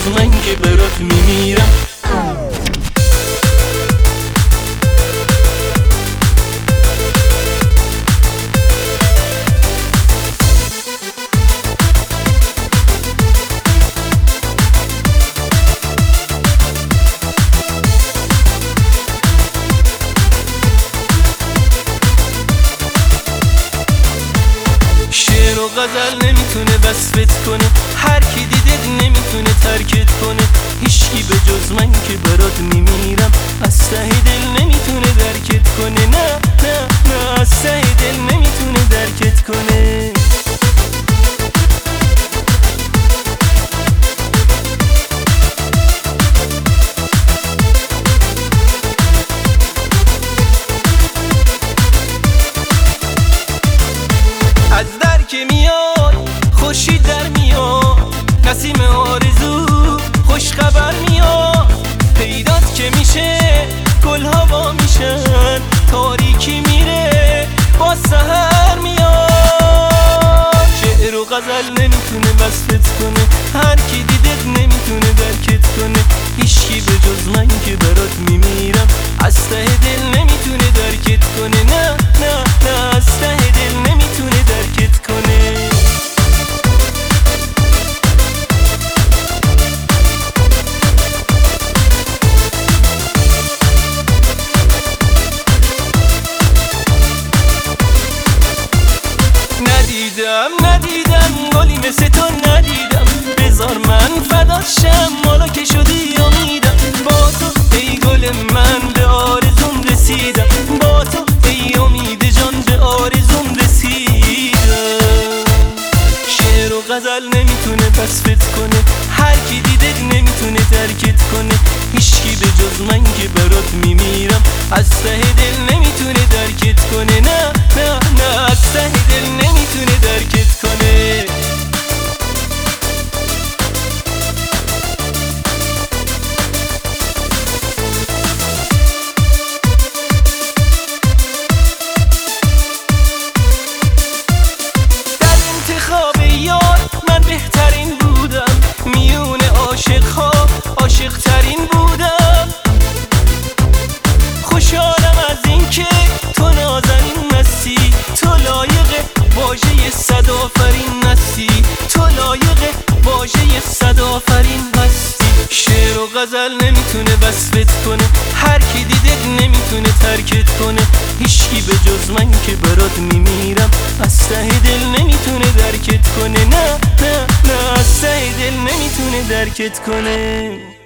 جز من که برات میمیرم. شعر و غزل نمیتونه وصفت کنه، هر کی دیدت نمیتونه ترکت کنه. هیچکی به جز من که برات میمیرم، از ته دل نمیتونه درکت کنه. نه نه نه، از ته دل نمیتونه درکت کنه. از در که میاد خوشی در میاد، نسیم آرزو خوش خبر میاد. پیدات که میشه گل هوا میشن، تاریکی میره با سحر میاد. شعر و غزل نمیتونه وصفت کنه، هر کی دیدت نمیتونه درکت کنه. هیچکی به جز من که برات میمیرم، از ته دل نمیتونه درکت کنه. نه نه نه، از ته دل نمیتونه درکت کنه. ندیدم گلی مثل تو ندیدم، بذار من فدات شم مالا که شدی امیدم. با تو ای گل من به آرزوم رسیدم، با تو ای امید جان به آرزوم رسیدم. شعر و غزل نمیتونه وصفت کنه، هر کی دیدت نمیتونه ترکت کنه. هیچکی به جز من که برات میمیرم، از ته دل نمیتونه درکت کنه. نه نه نه، از ته دل نمیتونه درکت کنه. در انتخاب یار من بهترین بودم، میون عاشقها عاشق ترین بودم. خوشحالم از این که تو نازنین هستی، تو لایق واژه صد آفرین هستی، تو لایق واژه صد آفرین هستی. شعر و غزل نمیتونه وصفت کنه، هر کی دیدت نمیتونه ترکت کنه. هیچکی به جز من که برات میمیرم، از ته دل نمیتونه درکت کنه. نه نه نه، از ته دل نمیتونه درکت کنه.